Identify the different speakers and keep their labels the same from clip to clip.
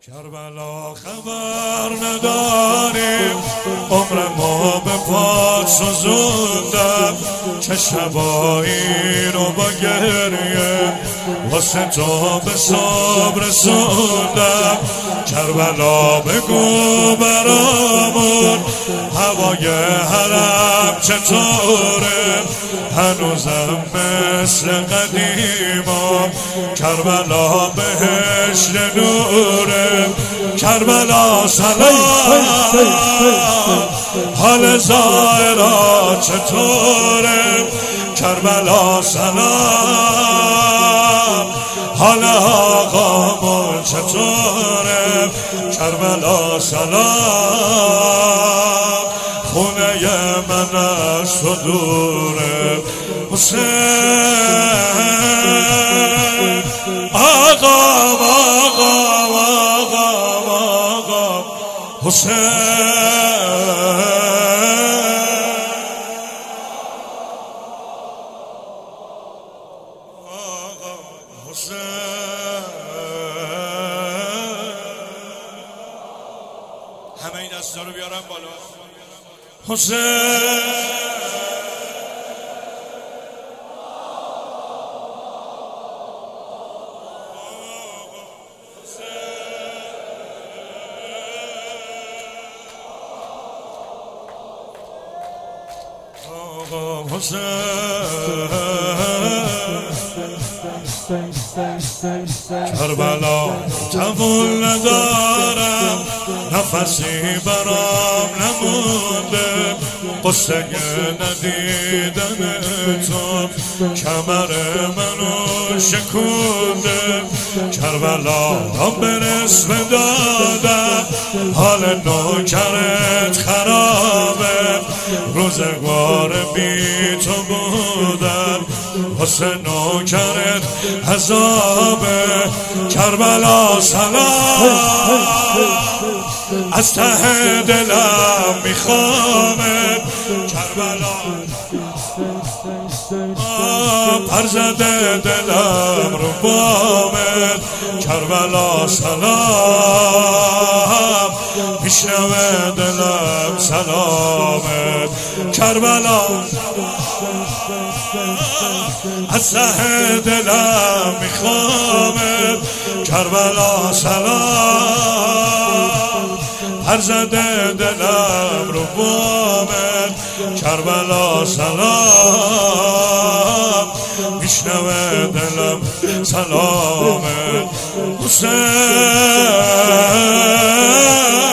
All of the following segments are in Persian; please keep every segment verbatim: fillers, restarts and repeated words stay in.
Speaker 1: کربلا خبر نداریم عمر ما به پات سوزوندم چه شبایی رو با گریه واسه تو به صبح رسوندم. کربلا بگو برامون هوای حرم چطوره هنوزم مثل قدیما کربلا بهشت نوره. کربلا سلام حال زائرات چطوره کربلا سلام حال آقامون چطوره کربلا سلام خونه من از تو دوره حسین آقام آقام آقام آقام حسین همه این دستا رو بیارم بالا. حسین آقا حسین کربلا تمول ندارم نفسی برام نمونده قصه ندیدن تو کمر منو شکونده. کربلا را برس بدادم حال نوکرت خرابه روزگار بی تو بودن واسه نوکرت عذابه. کربلا سلام از ته دلم میخوامت کربلا پر زده دلم رو بامت کربلا سلام میشنوه دلم سلامت. کربلا از ته دلم میخوامت کربلا سلام پر زده دلم رو بامت کربلا سلام میشنوه دلم سلامت. حسین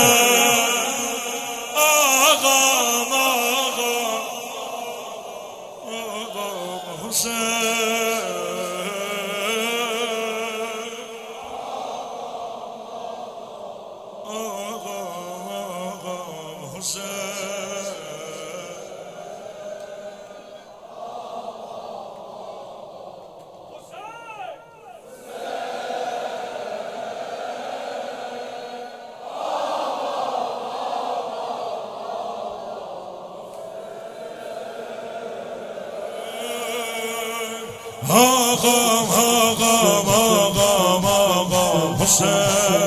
Speaker 1: آقام آقام آقام حسین آقام آقام آقام آقام حسین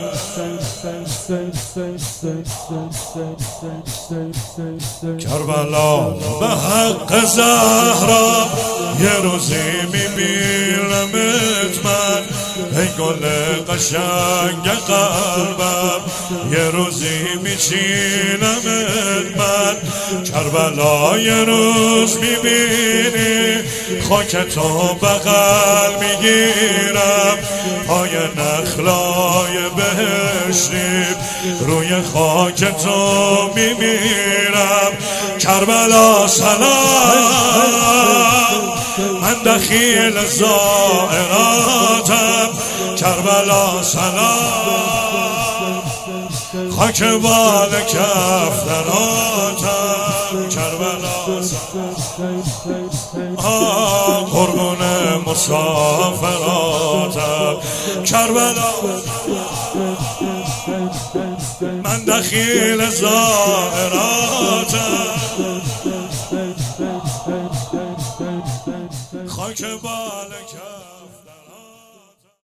Speaker 1: کربلا به حق زهرا یه روزی میبینمت من ای گل قشنگ قلبم یه روزی میچینمت من. کربلا یه روز میبینی خاک تو بغل میگیرم پای نخلای بهشتی روی خاک تو میمیرم. کربلا سلام من دخیل زائراتم کربلا سلام خاک بال کفتراتم کربلا سلام قربون مسافراتم کربلا من دخیل زائراتم خاک بال کفتراتم.